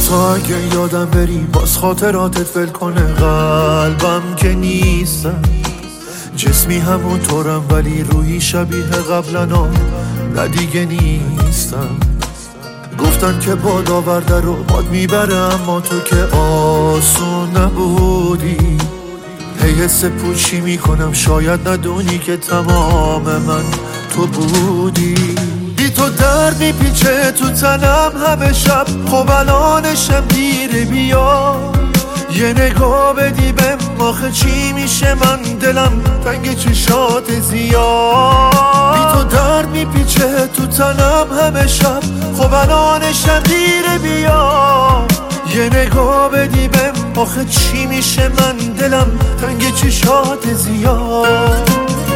حتی اگه یادم بری باز خاطراتت ول کنه قلبم که نیستم، جسمی همونطورم ولی روحی شبیه قبلنا نه دیگه نیستم. گفتن که باد آورده رو باد میبره اما تو که آسون نبودی. هی حس پوچی میکنم شاید ندونی که تمام من تو بودی. بی تو درد میپیچه تو تنم همه شب، خب الانشم دیره بیا یه نگاه بدی بهم آخه چی میشه من دلم تنگ چشات زیاد. بی تو درد میپیچه تو تنم همه شب، خب الانشم دیره بیا یه نگاه بدی بهم آخه چی میشه من دلم تنگ چشات زیاد.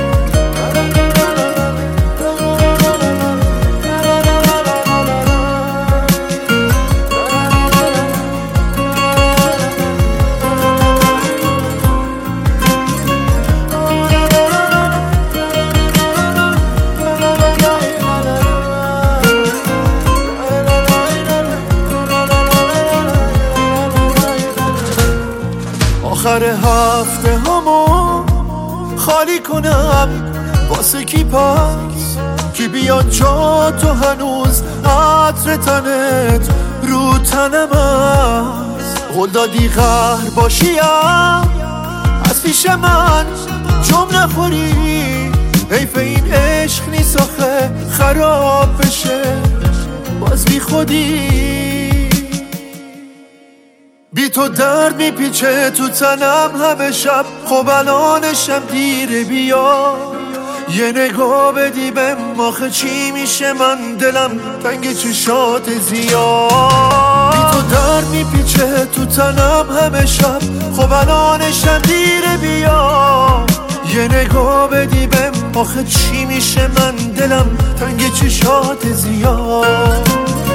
آخر هفته همو خالی کنم واسه کی پس کی بیاد جا تو هنوز عطر تنت رو تنم است. قول دادی قهر باشیم از پیش من جم نخوری، حیف این عشق نیست آخه خراب بشه باز بی خودی. بی تو درد میپیچه تو تنم همه شب، خب الانشم دیره بیا یه نگاه بدی بهم آخه چی میشه من دلم تنگ چشات زیاد. بی تو درد میپیچه تو تنم همه شب، خب الانشم دیره بیا یه نگاه بدی بهم آخه چی میشه من دلم تنگ چشات زیاد.